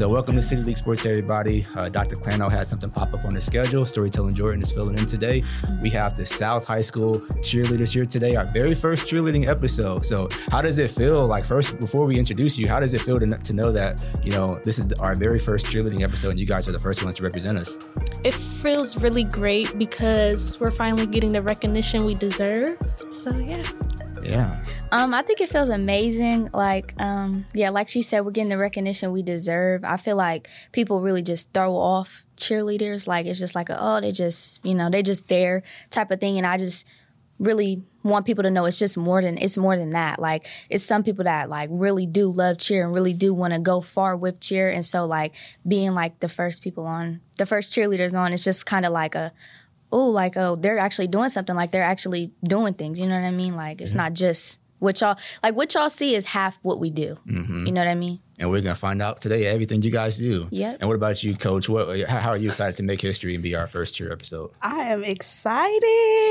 So welcome to City League Sports, everybody. Dr. Clano had something pop up on the schedule. Storytelling Jordan is filling in today. We have the South High School cheerleaders here today, our very first cheerleading episode. So how does it feel? Like, first, before we introduce you, how does it feel to know that, you know, this is our very first cheerleading episode and you guys are the first ones to represent us? It feels really great because we're finally getting the recognition we deserve. So, yeah. Yeah. I think it feels amazing. Like she said, we're getting the recognition we deserve. I feel like people really just throw off cheerleaders. Like, it's just like, they just, they just there type of thing. And I just really want people to know it's more than that. Like, it's some people that like really do love cheer and really do want to go far with cheer. And so like being like the first cheerleaders on, it's just kind of like they're actually doing something. Like, they're actually doing things. You know what I mean? Like, it's not just what y'all see is half what we do. Mm-hmm. You know what I mean? And we're going to find out today everything you guys do. Yep. And what about you, Coach? How are you excited to make history and be our first cheer episode? I am excited.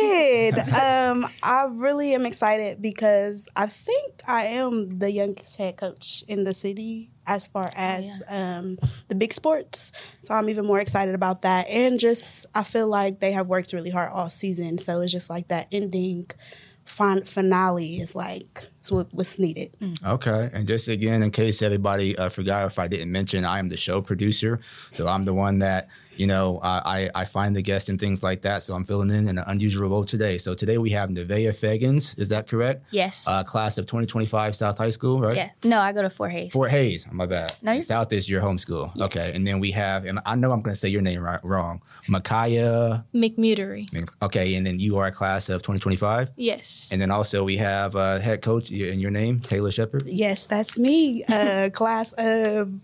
I really am excited because I think I am the youngest head coach in the city as far as the big sports. So I'm even more excited about that. And just, I feel like they have worked really hard all season. So it's just like that ending finale is like what's needed. Okay. And just again, in case everybody forgot, if I didn't mention, I am the show producer. So I'm the one that, I find the guests and things like that. So I'm filling in an unusual role today. So today we have Nevaeh Fegans. Is that correct? Yes. Class of 2025 South High School, right? Yeah. No, I go to Fort Hays. Fort Hays. My bad. No, South is your home school. Yes. Okay. And then we have, and I know I'm going to say your name wrong, Micaiah McMutery. Okay. And then you are a class of 2025? Yes. And then also we have head coach in your name, Taylor Shepard. Yes, that's me. Class of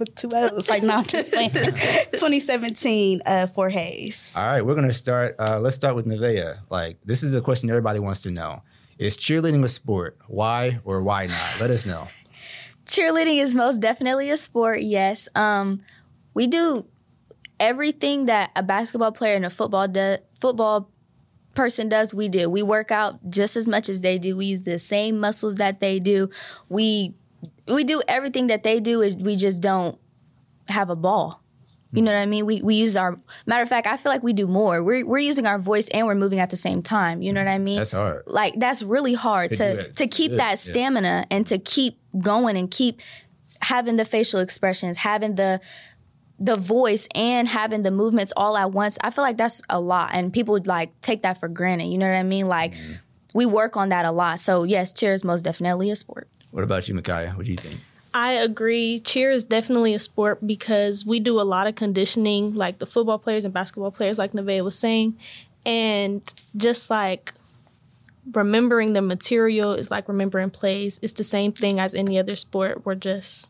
2017 Fort Hays. All right, we're going to start. Let's start with Nevaeh. Like, this is a question everybody wants to know. Is cheerleading a sport? Why or why not? Let us know. Cheerleading is most definitely a sport, yes. We do everything that a basketball player and a football person does, we do. We work out just as much as they do. We use the same muscles that they do. We do everything that they do, is we just don't have a ball. You know what I mean? We use our, matter of fact, I feel like we do more. We're using our voice and we're moving at the same time. You know what I mean? That's hard. Like, that's really hard to keep that stamina and to keep going and keep having the facial expressions, having the voice and having the movements all at once. I feel like that's a lot, and people would like take that for granted. You know what I mean? Like, we work on that a lot. So yes, cheer is most definitely a sport. What about you, Micaiah? What do you think? I agree. Cheer is definitely a sport because we do a lot of conditioning, like the football players and basketball players, like Nevaeh was saying. And just like remembering the material is like remembering plays. It's the same thing as any other sport. We're just,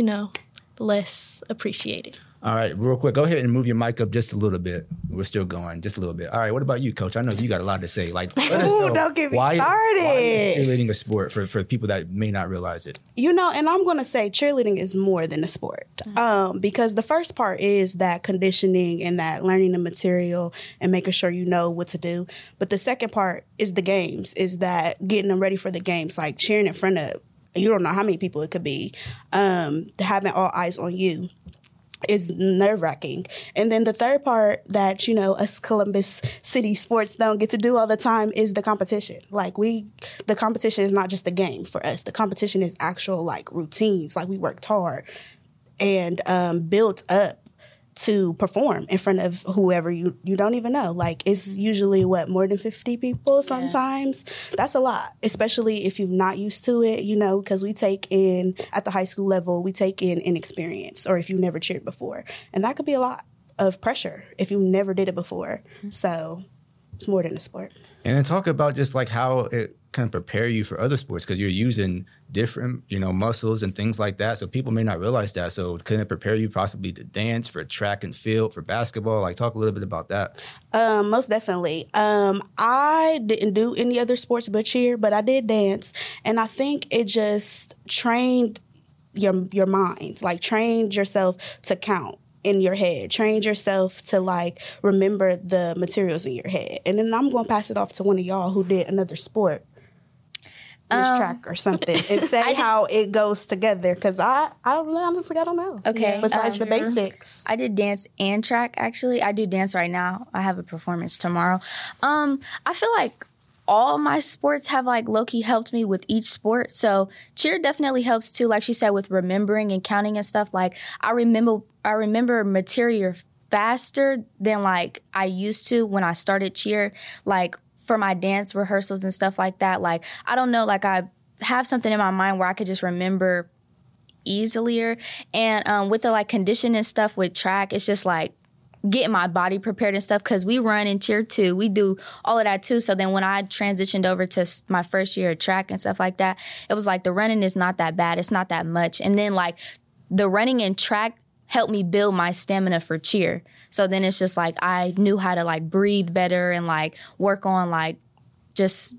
less appreciated. All right, real quick, go ahead and move your mic up just a little bit. We're still going, just a little bit. All right, what about you, Coach? I know you got a lot to say. Like, let us know, don't get me started. Why is cheerleading a sport for people that may not realize it? And I'm going to say cheerleading is more than a sport. Because the first part is that conditioning and that learning the material and making sure you know what to do. But the second part is the games, is that getting them ready for the games, like cheering in front of, you don't know how many people it could be, having all eyes on you is nerve-wracking. And then the third part that, us Columbus City sports don't get to do all the time is the competition. Like, the competition is not just a game for us. The competition is actual, like, routines. Like, we worked hard and built up to perform in front of whoever you don't even know. Like, it's usually, more than 50 people sometimes? Yeah. That's a lot, especially if you're not used to it, because we take in, at the high school level, we take in inexperience, or if you never cheered before. And that could be a lot of pressure if you never did it before. Mm-hmm. So it's more than a sport. And then talk about just like how it can prepare you for other sports, because you're using different, muscles and things like that. So people may not realize that. So can it prepare you possibly to dance, for track and field, for basketball? Like, talk a little bit about that. Most definitely. I didn't do any other sports but cheer, but I did dance. And I think it just trained your mind, like trained yourself to count in your head, trained yourself to like remember the materials in your head. And then I'm going to pass it off to one of y'all who did another sport. Miss Track or something and say how it goes together, because I don't know, honestly, I don't know. Okay. Besides the basics. I did dance and track, actually. I do dance right now. I have a performance tomorrow. I feel like all my sports have like low-key helped me with each sport. So cheer definitely helps too, like she said, with remembering and counting and stuff. Like I remember material faster than like I used to when I started cheer. Like for my dance rehearsals and stuff like that, like I don't know, like I have something in my mind where I could just remember easier. And with the like conditioning stuff with track, it's just like getting my body prepared and stuff, because we run in cheer too. We do all of that too. So then when I transitioned over to my first year of track and stuff like that, it was like the running is not that bad. It's not that much. And then like the running and track helped me build my stamina for cheer. So then it's just like I knew how to like breathe better and like work on like just,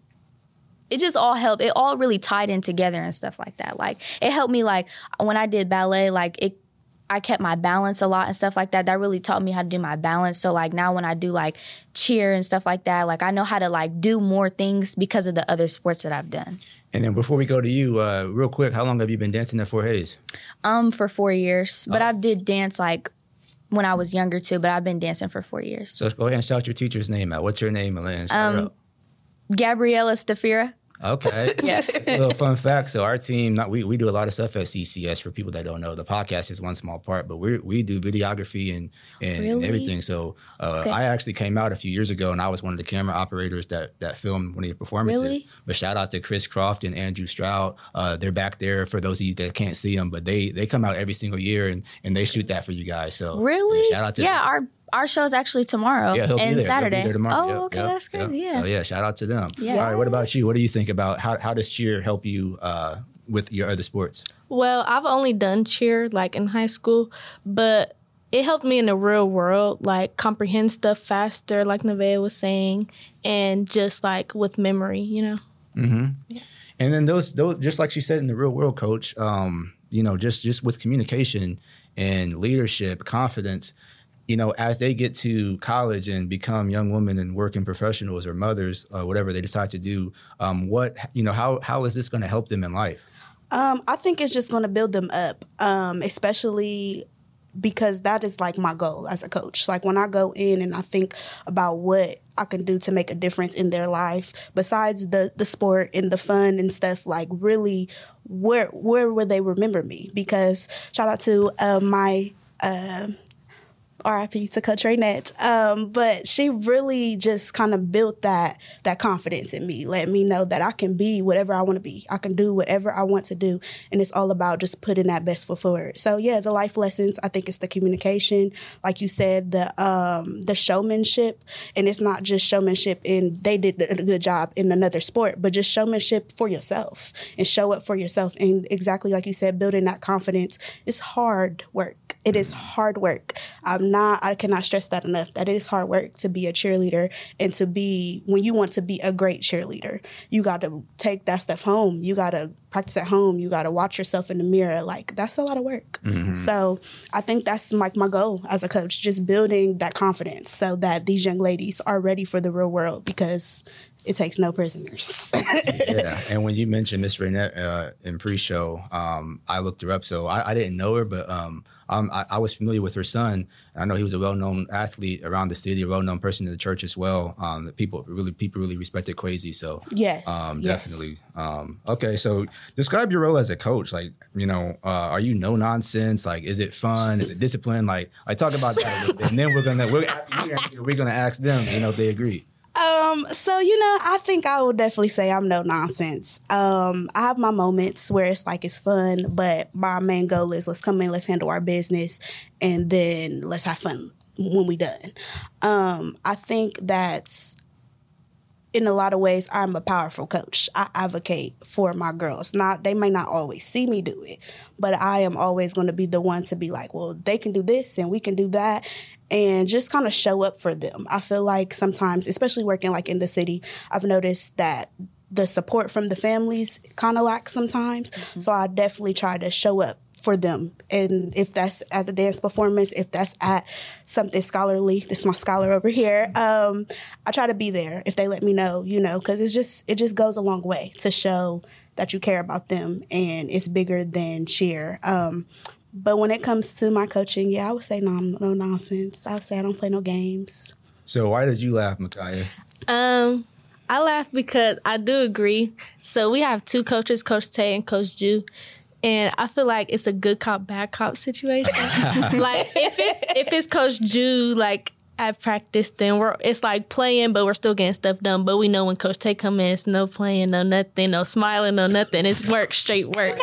it just all helped. It all really tied in together and stuff like that. Like it helped me like when I did ballet, like I kept my balance a lot and stuff like that. That really taught me how to do my balance. So like now when I do like cheer and stuff like that, like I know how to like do more things because of the other sports that I've done. And then before we go to you, real quick, how long have you been dancing at Fort Hays? For 4 years. But I did dance like when I was younger too, but I've been dancing for 4 years. So let's go ahead and shout your teacher's name out. What's your name, Elaine? Gabriella Stafira. Okay. Yeah. It's a little fun fact. So our team, we do a lot of stuff at CCS. For people that don't know, the podcast is one small part, but we do videography and everything. So I actually came out a few years ago, and I was one of the camera operators that filmed one of your performances. Really? But shout out to Chris Croft and Andrew Stroud. They're back there for those of you that can't see them, but they come out every single year and they shoot that for you guys. So really, shout out to them. Our show's actually tomorrow and Saturday. He'll be there tomorrow. Oh, okay, that's good. Yeah. So shout out to them. Yeah. All right, what about you? What do you think about how does cheer help you with your other sports? Well, I've only done cheer like in high school, but it helped me in the real world, like comprehend stuff faster, like Nevaeh was saying, and just like with memory, you know. Mm-hmm. Yeah. And then those just like she said in the real world, Coach. Just with communication and leadership, confidence. As they get to college and become young women and working professionals or mothers, whatever they decide to do, how is this going to help them in life? I think it's just going to build them up, especially because that is like my goal as a coach. Like when I go in and I think about what I can do to make a difference in their life, besides the sport and the fun and stuff, like really, where will they remember me? Because shout out to my RIP to Coach Raynette. But she really just kind of built that confidence in me, let me know that I can be whatever I want to be. I can do whatever I want to do. And it's all about just putting that best foot forward. So yeah, the life lessons, I think it's the communication, like you said, the showmanship. And it's not just showmanship and they did a good job in another sport, but just showmanship for yourself and show up for yourself. And exactly like you said, building that confidence is hard work. It is hard work. I cannot stress that enough, that it is hard work to be a cheerleader and when you want to be a great cheerleader, you got to take that stuff home. You got to practice at home. You got to watch yourself in the mirror. Like, that's a lot of work. Mm-hmm. So I think that's like my goal as a coach, just building that confidence so that these young ladies are ready for the real world, because it takes no prisoners. Yeah, and when you mentioned Miss Raynette in pre-show, I looked her up. So I didn't know her, but I was familiar with her son. I know he was a well-known athlete around the city, a well-known person in the church as well. That people really respected Crazy. So yes, definitely. Okay, so describe your role as a coach. Like, are you no nonsense? Like, is it fun? Is it discipline? Like, I talk about that a little bit, and then we're gonna ask them, if they agree. So, I think I would definitely say I'm no nonsense. I have my moments where it's like it's fun, but my main goal is let's come in, let's handle our business, and then let's have fun when we done. I think that's, in a lot of ways, I'm a powerful coach. I advocate for my girls. They may not always see me do it, but I am always going to be the one to be like, well, they can do this and we can do that. And just kind of show up for them. I feel like sometimes, especially working like in the city, I've noticed that the support from the families kind of lacks sometimes. Mm-hmm. So I definitely try to show up for them. And if that's at a dance performance, if that's at something scholarly, this is my scholar over here, I try to be there if they let me know, because it just goes a long way to show that you care about them, and it's bigger than cheer. But when it comes to my coaching, yeah, I would say no nonsense. I would say I don't play no games. So why did you laugh, Micaiah? I laugh because I do agree. So we have two coaches, Coach Tay and Coach Ju. And I feel like it's a good cop, bad cop situation. Like if it's Coach Ju, like at practice, then it's like playing, but we're still getting stuff done. But we know when Coach Tay come in, it's no playing, no nothing, no smiling, no nothing. It's work, straight work.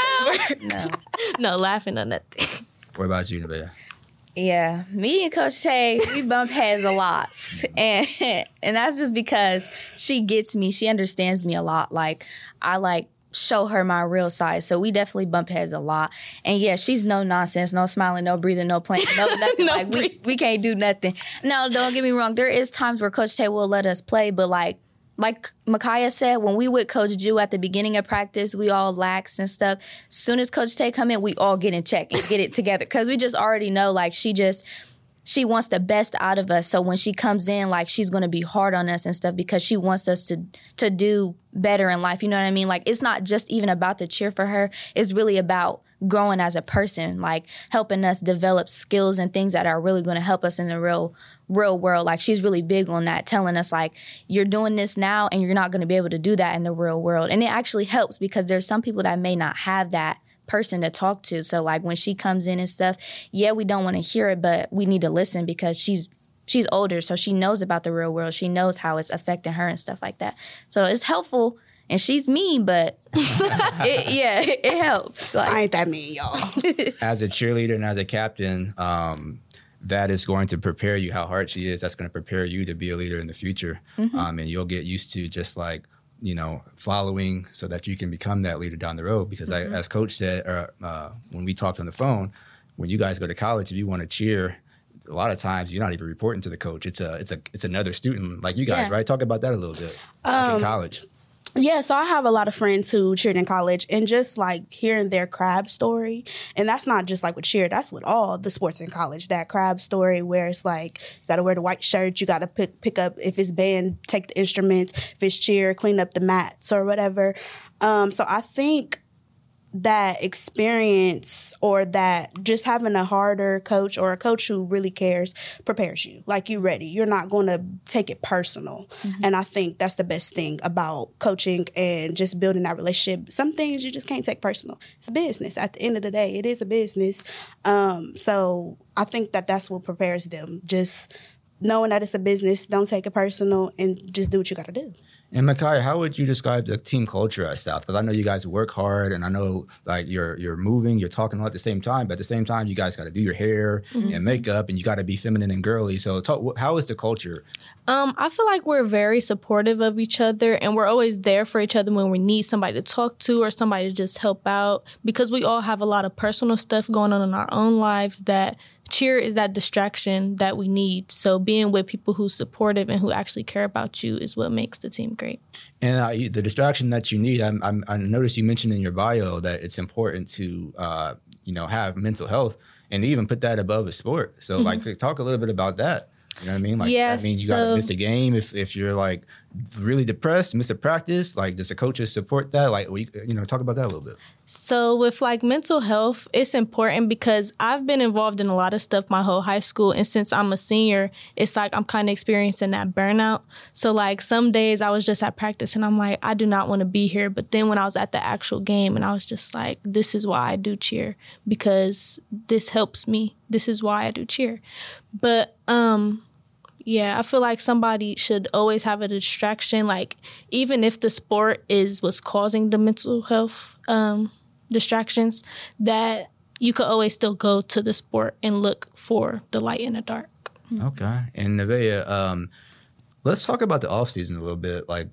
No laughing, no nothing. What about you, Nevaeh? Yeah, me and Coach Tay, we bump heads a lot. And that's just because she gets me. She understands me a lot. Like, I show her my real side. So we definitely bump heads a lot. And yeah, she's no nonsense, no smiling, no breathing, no playing, no nothing. No we can't do nothing. No, don't get me wrong. There is times where Coach Tay will let us play, but like Micaiah said, when we with Coach Ju at the beginning of practice, we all lax and stuff. As soon as Coach Tay come in, we all get in check and get it together. Because we just already know, like, she wants the best out of us. So when she comes in, like, she's going to be hard on us and stuff because she wants us to do better in life. You know what I mean? Like, it's not just even about the cheer for her. It's really about growing as a person, like helping us develop skills and things that are really going to help us in the real world. Like, she's really big on that, telling us, like, you're doing this now and you're not going to be able to do that in the real world. And it actually helps because there's some people that may not have that person to talk to. So, like, when she comes in and stuff, yeah, we don't want to hear it, but we need to listen because she's older, so she knows about the real world. She knows how it's affecting her and stuff like that. So it's helpful. And she's mean, but it helps. Like, I ain't that mean, y'all. As a cheerleader and as a captain, that is going to prepare you how hard she is. That's going to prepare you to be a leader in the future. And you'll get used to just like, following so that you can become that leader down the road. Because as Coach said, when we talked on the phone, when you guys go to college, if you want to cheer, a lot of times you're not even reporting to the coach. It's another student like you guys, right? Talk about that a little bit. Like in college. Yeah, so I have a lot of friends who cheered in college, and just like hearing their crab story, and that's not just like with cheer, that's with all the sports in college, that crab story where it's like you got to wear the white shirt, you got to pick up, if it's band, take the instruments, if it's cheer, clean up the mats or whatever. So I think that experience, or that just having a harder coach or a coach who really cares, prepares you. Like, you're ready. You're not going to take it personal. And I think that's the best thing about coaching and just building that relationship. Some things you just can't take personal. It's a business. At the end of the day, it is a business. So I think that that's what prepares them. Just knowing that it's a business, don't take it personal, and just do what you got to do. And Micaiah, how would you describe the team culture at South? Because I know you guys work hard, and I know like you're moving, you're talking all at the same time. But at the same time, you guys got to do your hair and makeup, and you got to be feminine and girly. So how is the culture? I feel like we're very supportive of each other, and we're always there for each other when we need somebody to talk to or somebody to just help out, because we all have a lot of personal stuff going on in our own lives that cheer is that distraction that we need. So being with people who's supportive and who actually care about you is what makes the team great. And the distraction that you need, I noticed you mentioned in your bio that it's important to have mental health and even put that above a sport. So like, talk a little bit about that. You know what I mean? Like, yes, I mean, you got to miss a game if you're like really depressed, miss a practice. Like, does the coaches support that? Like, talk about that a little bit. So with like mental health, it's important because I've been involved in a lot of stuff my whole high school. And since I'm a senior, it's like I'm kind of experiencing that burnout. So like some days I was just at practice and I'm like, I do not want to be here. But then when I was at the actual game and I was just like, this is why I do cheer, because this helps me. This is why I do cheer. But yeah, I feel like somebody should always have a distraction. Like, even if the sport is what's causing the mental health distractions, that you could always still go to the sport and look for the light in the dark. Okay. And Nevaeh, let's talk about the off season a little bit. Like,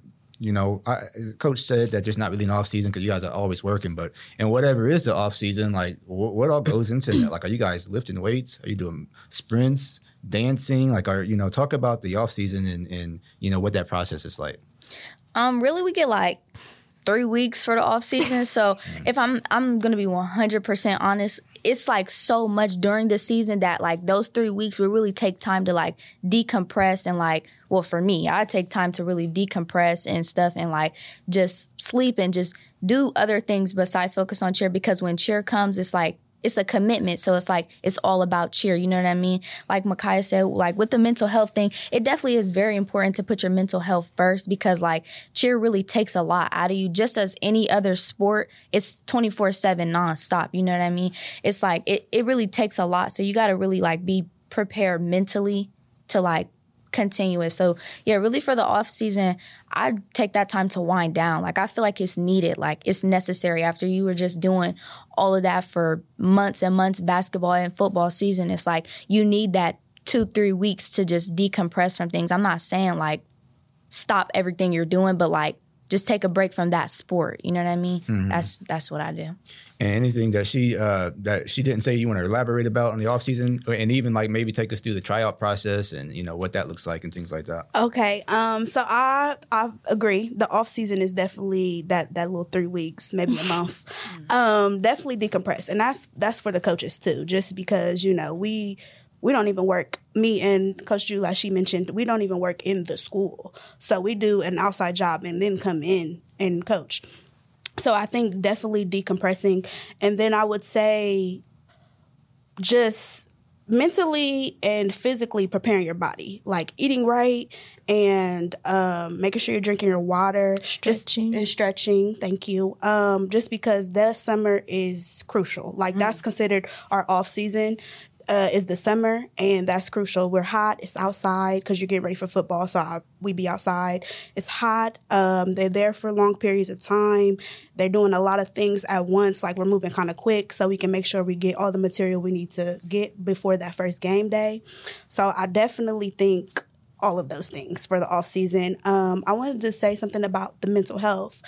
Coach said that there's not really an off season because you guys are always working. But and whatever is the off season, like what all goes into that? Like, are you guys lifting weights? Are you doing sprints, dancing? Like, talk about the off season and what that process is like. Really, we get like 3 weeks for the off season. So if I'm going to be 100% honest, it's like so much during the season that like those 3 weeks we really take time to like decompress and like, well, for me, I take time to really decompress and stuff and like just sleep and just do other things besides focus on cheer, because when cheer comes, it's like, it's a commitment. So it's like, it's all about cheer. You know what I mean? Like Micaiah said, like with the mental health thing, it definitely is very important to put your mental health first, because like cheer really takes a lot out of you. Just as any other sport, it's 24/7 nonstop. You know what I mean? It's like, it really takes a lot. So you got to really like be prepared mentally to like continue it. So yeah, really for the off season, I take that time to wind down. Like I feel like it's needed, like it's necessary after you were just doing all of that for months and months, basketball and football season. It's like you need that 2-3 weeks to just decompress from things. I'm not saying like stop everything you're doing, but like just take a break from that sport. You know what I mean? Mm-hmm. That's what I do. And anything that she didn't say you want to elaborate about in the off season, and even like maybe take us through the tryout process and you know what that looks like and things like that. Okay. So I agree. The off season is definitely that little 3 weeks, maybe a month. Definitely decompress, and that's for the coaches too. Just because we don't even work. Me and Coach Drew, like she mentioned, we don't even work in the school. So we do an outside job and then come in and coach. So I think definitely decompressing. And then I would say just mentally and physically preparing your body, like eating right and making sure you're drinking your water. Stretching. Thank you. Just because the summer is crucial. Like that's considered our off season. Is the summer, and that's crucial. We're hot. It's outside because you're getting ready for football, so we be outside. It's hot. They're there for long periods of time. They're doing a lot of things at once, like we're moving kind of quick so we can make sure we get all the material we need to get before that first game day. So I definitely think all of those things for the off season. I wanted to say something about the mental health.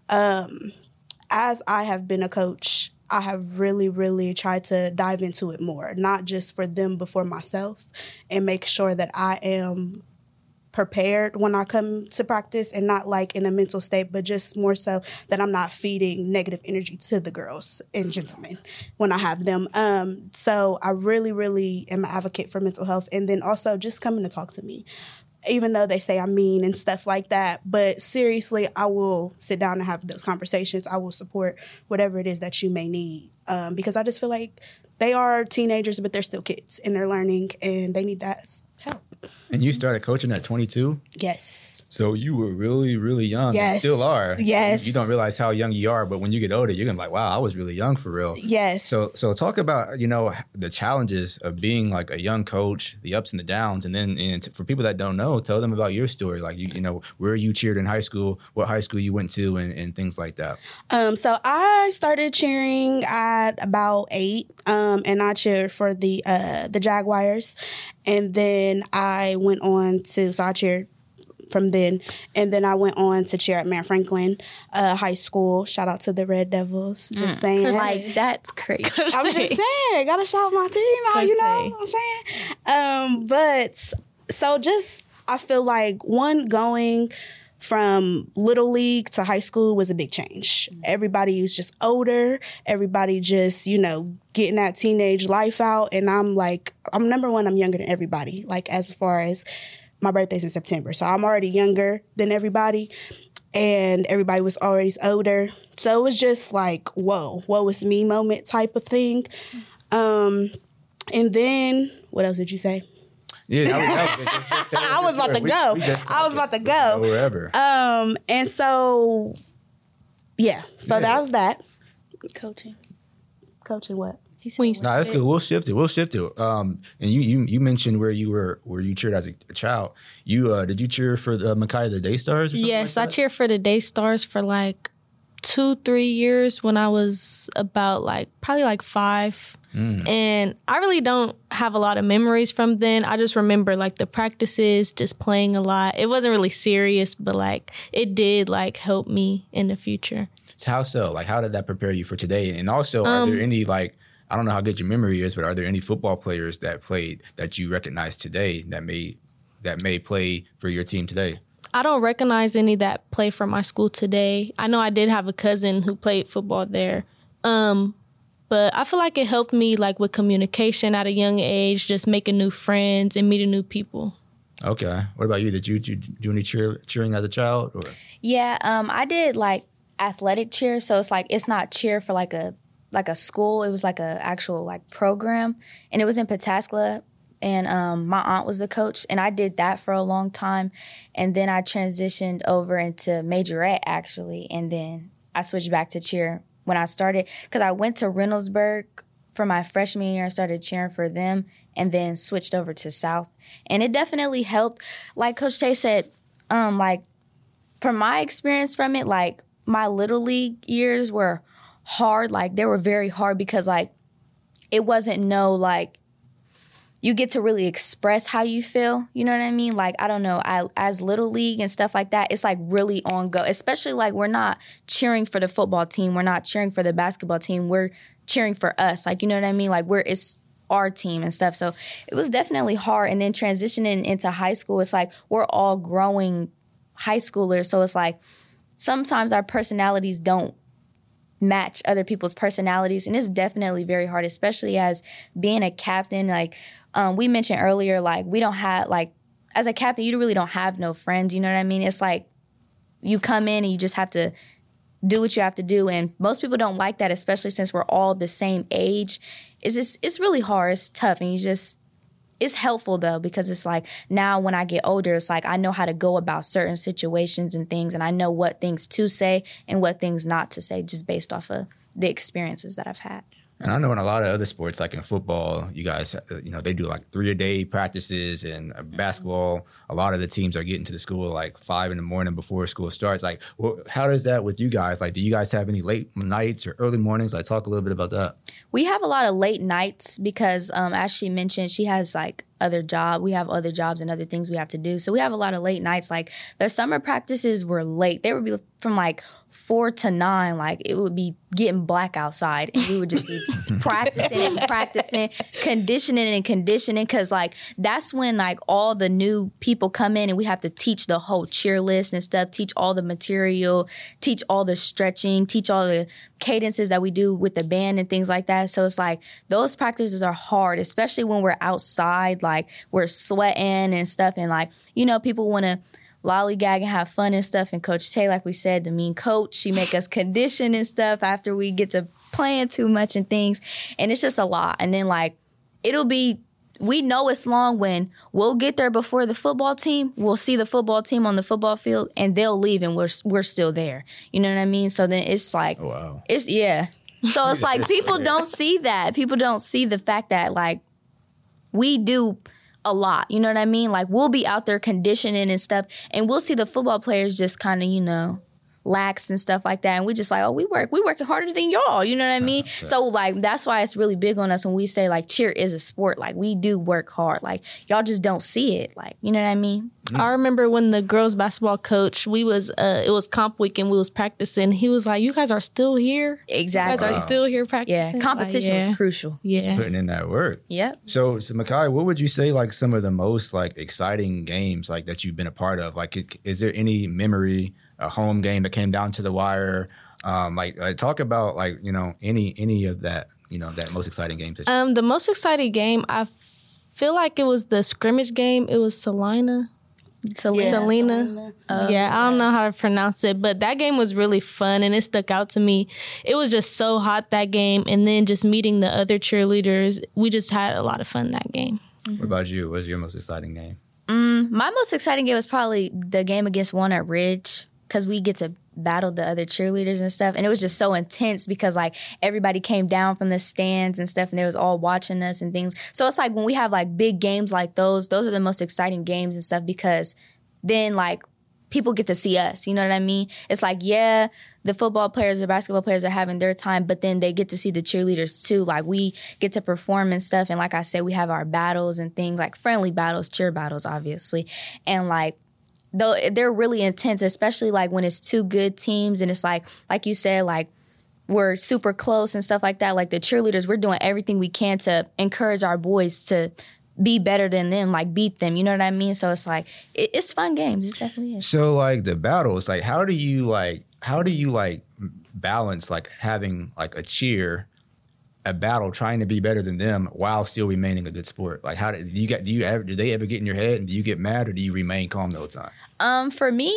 As I have been a coach, I have really, really tried to dive into it more, not just for them, but for myself, and make sure that I am prepared when I come to practice and not like in a mental state, but just more so that I'm not feeding negative energy to the girls and gentlemen when I have them. So I really, really am an advocate for mental health, and then also just coming to talk to me. Even though they say I'm mean and stuff like that. But seriously, I will sit down and have those conversations. I will support whatever it is that you may need. Because I just feel like they are teenagers, but they're still kids. And they're learning, and they need that help. And you started coaching at 22? Yes. So you were really, really young. Yes. And still are. Yes. You don't realize how young you are, but when you get older, you're going to be like, wow, I was really young for real. Yes. So talk about, the challenges of being like a young coach, the ups and the downs. And then for people that don't know, tell them about your story. Like, where you cheered in high school, what high school you went to, and things like that. So I started cheering at about 8, and I cheered for the Jaguars. And then I went on so I cheered from then. And then I went on to cheer at Mary Franklin High School. Shout out to the Red Devils. Just saying. Like, that's crazy. I'm just saying. Gotta shout my team out, you know what I'm saying? But so just, I feel like going from Little League to high school was a big change. Everybody was just older. Everybody just, getting that teenage life out. And I'm number one, I'm younger than everybody. Like, as far as my birthday's in September. So I'm already younger than everybody. And everybody was already older. So it was just like, whoa, it's me moment type of thing. And then, what else did you say? Yeah, I was about to go. I was about to go. Wherever. And so, yeah. So that was that. Coaching what? Nah, that's good. We'll shift it. And you mentioned where you cheered as a child. Did you cheer for Micaiah the Day Stars? Yes, like I cheered for the Day Stars for like 2-3 years when I was about probably 5. And I really don't have a lot of memories from then. I just remember the practices, just playing a lot. It wasn't really serious, but it did help me in the future. So how so? How did that prepare you for today? And also, are there any I don't know how good your memory is, but are there any football players that played that you recognize today that may play for your team today? I don't recognize any that play for my school today. I know I did have a cousin who played football there. But I feel like it helped me like with communication at a young age, just making new friends and meeting new people. Okay. What about you? Did you do any cheering as a child? Or? Yeah, I did like athletic cheer. So it's like it's not cheer for like a school. It was like a actual like program, and it was in Pataskla. And my aunt was the coach, and I did that for a long time. And then I transitioned over into majorette, actually, and then I switched back to cheer when I started, because I went to Reynoldsburg for my freshman year and started cheering for them, and then switched over to South. And it definitely helped. Like Coach Tay said, like from my experience from it, like my Little League years were hard. Like they were very hard because like it wasn't like, you get to really express how you feel. You know what I mean? Like, I don't know, as Little League and stuff like that, it's like really on go. Especially like we're not cheering for the football team. We're not cheering for the basketball team. We're cheering for us. Like, you know what I mean? Like it's our team and stuff. So it was definitely hard. And then transitioning into high school, it's like we're all growing high schoolers. So it's like sometimes our personalities don't match other people's personalities. And it's definitely very hard, especially as being a captain. Like, we mentioned earlier, like, we don't have, like, as a captain, you really don't have no friends, you know what I mean? It's like you come in and you just have to do what you have to do, and most people don't like that, especially since we're all the same age. It's really hard, it's tough, and it's helpful, though, because it's like now when I get older, it's like I know how to go about certain situations and things, and I know what things to say and what things not to say just based off of the experiences that I've had. And I know in a lot of other sports, like in football, you guys, they do like 3-a-day practices, and basketball, a lot of the teams are getting to the school like 5 a.m. before school starts. Like, how does that with you guys? Like, do you guys have any late nights or early mornings? Like, talk a little bit about that. We have a lot of late nights because, as she mentioned, she has like other job. We have other jobs and other things we have to do. So we have a lot of late nights. Like their summer practices were late. They would be from like 4 to 9. Like it would be getting black outside, and we would just be practicing, conditioning. Cause like that's when like all the new people come in, and we have to teach the whole cheer list and stuff, teach all the material, teach all the stretching, teach all the cadences that we do with the band and things like that. So it's like those practices are hard, especially when we're outside, like we're sweating and stuff, and like, people want to lollygag and have fun and stuff. And Coach Tay, like we said, the mean coach, she make us condition and stuff after we get to playing too much and things. And it's just a lot. And then like we know it's long when we'll get there before the football team. We'll see the football team on the football field, and they'll leave, and we're still there. You know what I mean? So then it's like, oh, wow. So it's like people don't see that. People don't see the fact that like we do a lot. You know what I mean? Like we'll be out there conditioning and stuff, and we'll see the football players just kind of, lax and stuff like that. And we just like, oh, we working harder than y'all. You know what I mean? Right. So like, that's why it's really big on us when we say like cheer is a sport. Like we do work hard. Like y'all just don't see it. Like, you know what I mean? I remember when the girls basketball coach, it was comp week and we was practicing. He was like, you guys are still here? Exactly. You guys are still here practicing? Yeah. Competition was crucial. Yeah. Putting in that work. Yep. So Makai, what would you say like some of the most like exciting games like that you've been a part of? Like, is there any memory, a home game that came down to the wire? Talk about like, any of that, that most exciting games that the most exciting game, I feel like it was the scrimmage game. It was Salina. Salina. I don't know how to pronounce it, but that game was really fun and it stuck out to me. It was just so hot that game, and then just meeting the other cheerleaders, we just had a lot of fun that game. What about you? What's your most exciting game? My most exciting game was probably the game against Walnut Ridge, because we get to battle the other cheerleaders and stuff. And it was just so intense because like everybody came down from the stands and stuff, and they was all watching us and things. So it's like when we have like big games like those are the most exciting games and stuff, because then like people get to see us. You know what I mean? It's like, yeah, the football players, the basketball players are having their time, but then they get to see the cheerleaders too. Like we get to perform and stuff. And like I said, we have our battles and things, like friendly battles, cheer battles, obviously. And like, though they're really intense, especially like when it's two good teams and it's like you said, like we're super close and stuff like that. Like the cheerleaders, we're doing everything we can to encourage our boys to be better than them, like beat them. You know what I mean? So it's like, it's fun games. It definitely is. So like the battles, like how do you balance like having like a cheer a battle trying to be better than them while still remaining a good sport? Like, how do they ever get in your head, and do you get mad, or do you remain calm the whole time? For me,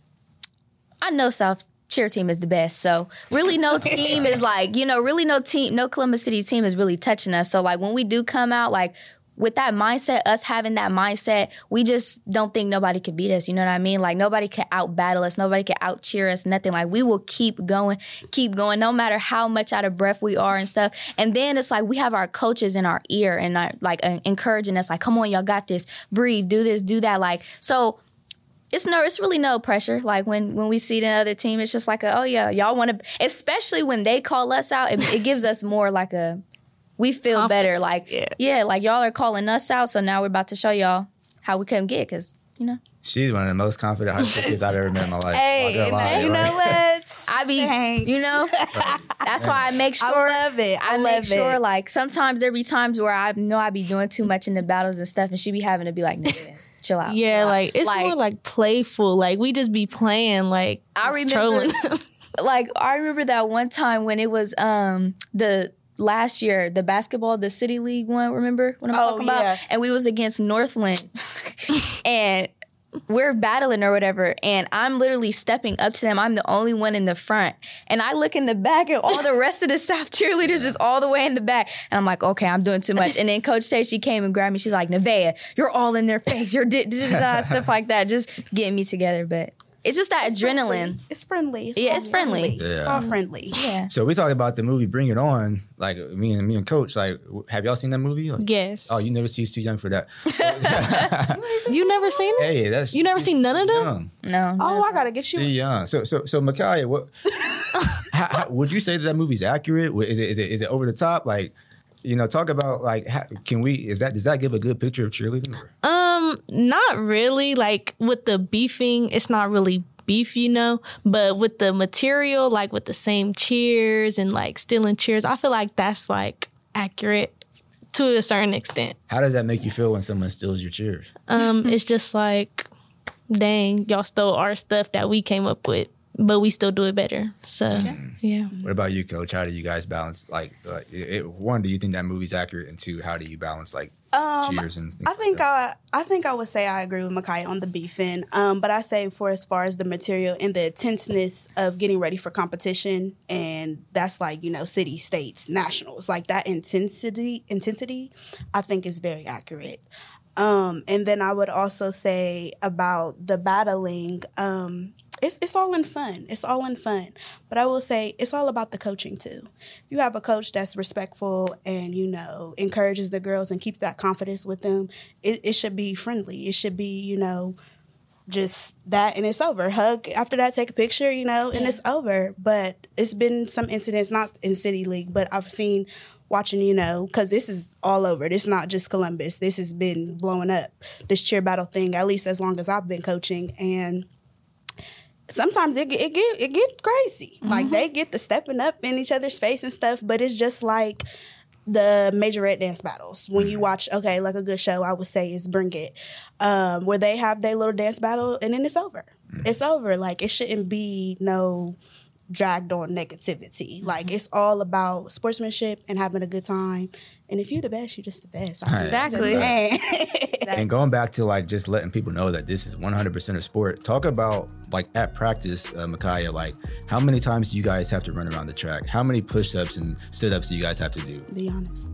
I know South cheer team is the best. So really no team is like, really no Columbus City team is really touching us. So like when we do come out, like with that mindset, us having that mindset, we just don't think nobody could beat us. You know what I mean? Like nobody can out battle us. Nobody can out cheer us. Nothing. Like we will keep going, no matter how much out of breath we are and stuff. And then it's like we have our coaches in our ear and encouraging us like, come on, y'all got this. Breathe, do this, do that. Like, so it's really no pressure. Like when we see the other team, it's just like, oh yeah, y'all want to, especially when they call us out, it gives us more like we feel confident. Better. Like, yeah, like y'all are calling us out. So now we're about to show y'all how we come get, because, She's one of the most confident high school kids I've ever met in my life. Hey, you know what? I be, Thanks. That's why I make sure. I love it. I make sure, like, sometimes there be times where I know I be doing too much in the battles and stuff, and she be having to be like, nah, chill out. Yeah, like it's more like playful. Like we just be playing. Like I remember, trolling. like I remember that one time when it was the last year, the City League one. Remember what I'm talking about? And we was against Northland, and we're battling or whatever, and I'm literally stepping up to them. I'm the only one in the front, and I look in the back, and all the rest of the South cheerleaders is all the way in the back, and I'm like, okay, I'm doing too much. And then Coach Tay, she came and grabbed me. She's like, Nevaeh, you're all in their face. You're stuff like that, just getting me together. But it's just that adrenaline. It's friendly. It's friendly. Yeah. It's all friendly. Yeah. So we talked about the movie Bring It On. Like me and Coach. Like, have y'all seen that movie? Like, yes. Oh, you never see? It's too young for that. You never seen it? Hey, you never seen none of them? Young. No. Oh, I gotta get you. Too young. So, Micaiah, what? how, would you say that movie's accurate? Is it over the top? Like, talk about like, does that give a good picture of cheerleading? Not really. Like with the beefing, it's not really beef, but with the material, like with the same cheers and like stealing cheers, I feel like that's like accurate to a certain extent. How does that make you feel when someone steals your cheers? It's just like, dang, y'all stole our stuff that we came up with, but we still do it better. So, yeah. What about you, Coach? How do you guys balance, one, do you think that movie's accurate? And two, how do you balance, cheers and things I think I would say I agree with Micaiah on the beefing. But I say as far as the material and the intenseness of getting ready for competition, and that's like, city, states, nationals, like that intensity, I think is very accurate. And then I would also say about the battling, it's all in fun. It's all in fun. But I will say it's all about the coaching too. If you have a coach that's respectful and, encourages the girls and keeps that confidence with them, it should be friendly. It should be, just that, and it's over. Hug after that, take a picture, and it's over. But it's been some incidents, not in City League, but I've seen watching, because this is all over. This is not just Columbus. This has been blowing up, this cheer battle thing, at least as long as I've been coaching. And sometimes it get crazy. Mm-hmm. Like they get the stepping up in each other's face and stuff, but it's just like the majorette dance battles. When you watch, like a good show, I would say is Bring It, where they have their little dance battle and then it's over. Mm-hmm. It's over. Like it shouldn't be no dragged on negativity. Like it's all about sportsmanship and having a good time. And if you're the best, you're just the best. Exactly. And going back to just letting people know that this is 100% a sport. Talk about at practice, Micaiah, how many times do you guys have to run around the track? How many push-ups and sit-ups do you guys have to do? Be honest.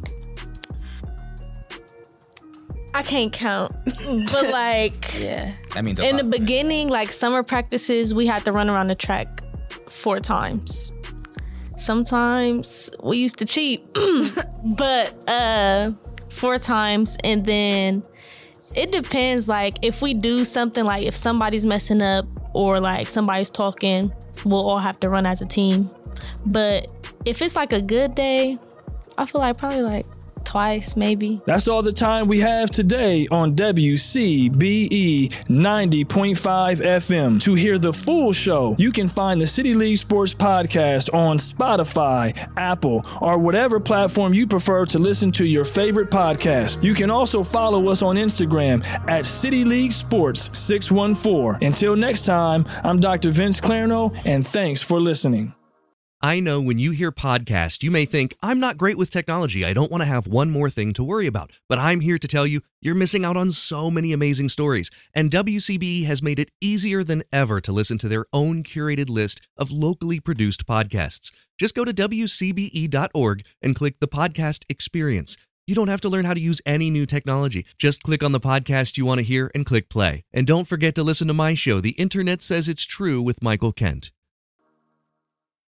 I can't count, but yeah, that means in the beginning, summer practices, we had to run around the track 4 times. Sometimes we used to cheat, but 4 times. And then it depends, if we do something, if somebody's messing up or somebody's talking, we'll all have to run as a team. But if it's a good day, I feel probably twice, maybe. That's all the time we have today on WCBE 90.5 FM. To hear the full show, you can find the City League Sports Podcast on Spotify, Apple, or whatever platform you prefer to listen to your favorite podcast. You can also follow us on Instagram at City League Sports 614. Until next time, I'm Dr. Vince Clarno, and thanks for listening. I know when you hear podcast, you may think, I'm not great with technology. I don't want to have one more thing to worry about. But I'm here to tell you, you're missing out on so many amazing stories. And WCBE has made it easier than ever to listen to their own curated list of locally produced podcasts. Just go to WCBE.org and click the podcast experience. You don't have to learn how to use any new technology. Just click on the podcast you want to hear and click play. And don't forget to listen to my show, The Internet Says It's True with Michael Kent.